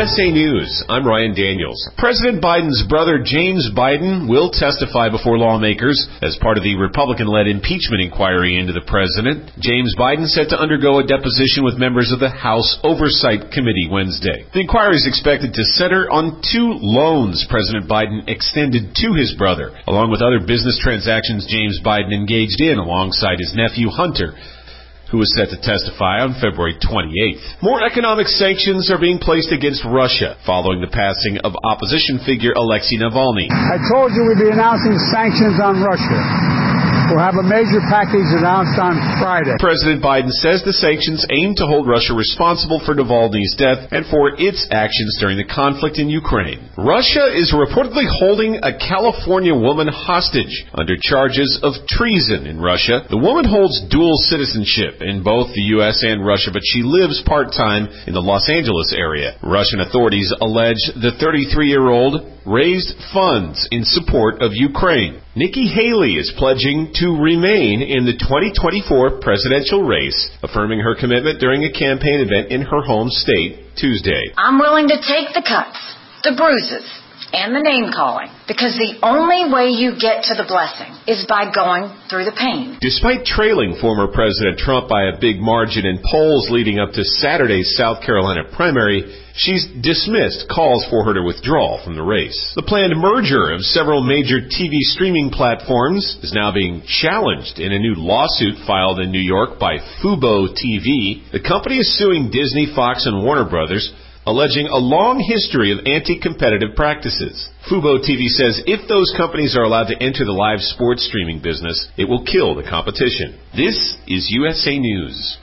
USA News, I'm Ryan Daniels. President Biden's brother James Biden will testify before lawmakers as part of the Republican-led impeachment inquiry into the president. James Biden set to undergo a deposition with members of the House Oversight Committee Wednesday. The inquiry is expected to center on two loans President Biden extended to his brother, along with other business transactions James Biden engaged in alongside his nephew Hunter, who was set to testify on February 28th. More economic sanctions are being placed against Russia following the passing of opposition figure Alexei Navalny. I told you we'd be announcing sanctions on Russia. We'll have a major package announced on Friday. President Biden says the sanctions aim to hold Russia responsible for Navalny's death and for its actions during the conflict in Ukraine. Russia is reportedly holding a California woman hostage under charges of treason in Russia. The woman holds dual citizenship in both the U.S. and Russia, but she lives part-time in the Los Angeles area. Russian authorities allege the 33-year-old raised funds in support of Ukraine. Nikki Haley is pledging to remain in the 2024 presidential race, affirming her commitment during a campaign event in her home state Tuesday. I'm willing to take the cuts, the bruises, and the name-calling, because the only way you get to the blessing is by going through the pain. Despite trailing former President Trump by a big margin in polls leading up to Saturday's South Carolina primary, she's dismissed calls for her to withdraw from the race. The planned merger of several major TV streaming platforms is now being challenged in a new lawsuit filed in New York by Fubo TV. The company is suing Disney, Fox, and Warner Brothers, alleging a long history of anti-competitive practices. Fubo TV says if those companies are allowed to enter the live sports streaming business, it will kill the competition. This is USA News.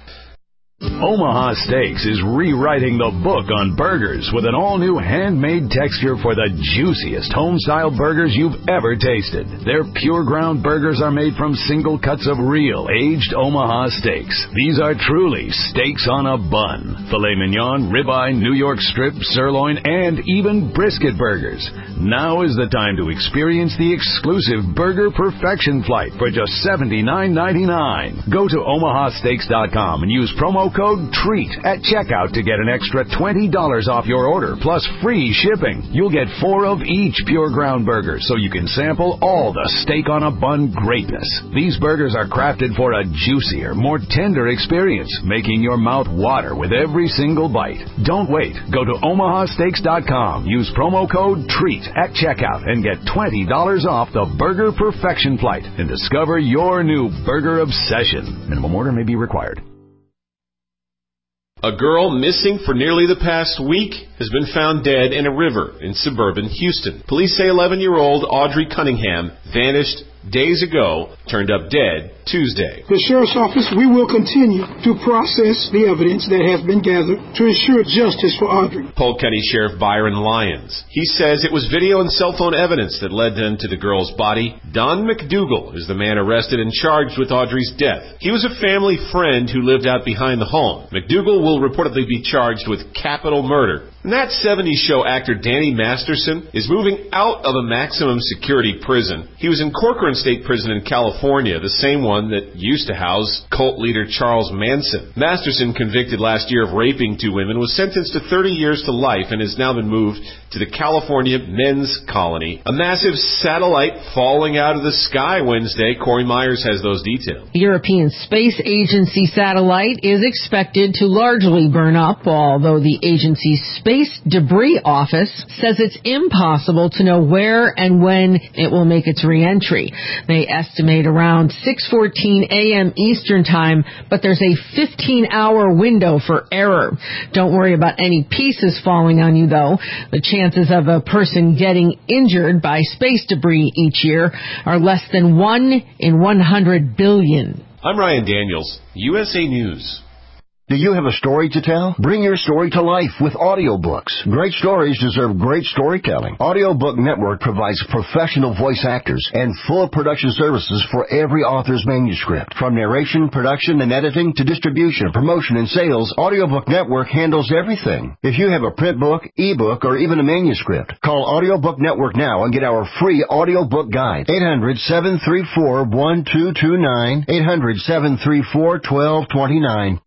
Omaha Steaks is rewriting the book on burgers with an all-new handmade texture for the juiciest home-style burgers you've ever tasted. Their pure ground burgers are made from single cuts of real, aged Omaha steaks. These are truly steaks on a bun. Filet mignon, ribeye, New York strip, sirloin, and even brisket burgers. Now is the time to experience the exclusive Burger Perfection Flight for just $79.99. Go to omahasteaks.com and use promo code TREAT at checkout to get an extra $20 off your order, plus free shipping. You'll get 4 of each pure ground burger, so you can sample all the steak on a bun greatness. These burgers are crafted for a juicier, more tender experience, making your mouth water with every single bite. Don't wait. Go to omahasteaks.com. Use promo code TREAT at checkout and get $20 off the Burger Perfection Flight and discover your new burger obsession. Minimum order may be required. A girl missing for nearly the past week has been found dead in a river in suburban Houston. Police say 11-year-old Audrey Cunningham vanished days ago, turned up dead Tuesday. The Sheriff's Office, we will continue to process the evidence that has been gathered to ensure justice for Audrey. Polk County Sheriff Byron Lyons. He says it was video and cell phone evidence that led them to the girl's body. Don McDougal is the man arrested and charged with Audrey's death. He was a family friend who lived out behind the home. McDougal will reportedly be charged with capital murder. And that 70s show actor Danny Masterson is moving out of a maximum security prison. He was in Corcoran State Prison in California, the same one that used to house cult leader Charles Manson. Masterson, convicted last year of raping 2 women, was sentenced to 30 years to life and has now been moved to the California Men's Colony. A massive satellite falling out of the sky Wednesday. Corey Myers has those details. The European Space Agency satellite is expected to largely burn up, although the agency's Space Debris Office says it's impossible to know where and when it will make its re-entry. They estimate around 6:14 a.m. Eastern Time, but there's a 15-hour window for error. Don't worry about any pieces falling on you, though. The chances of a person getting injured by space debris each year are less than 1 in 100 billion. I'm Ryan Daniels, USA News. Do you have a story to tell? Bring your story to life with audiobooks. Great stories deserve great storytelling. Audiobook Network provides professional voice actors and full production services for every author's manuscript. From narration, production, and editing to distribution, promotion, and sales, Audiobook Network handles everything. If you have a print book, ebook, or even a manuscript, call Audiobook Network now and get our free audiobook guide. 800-734-1229, 800-734-1229.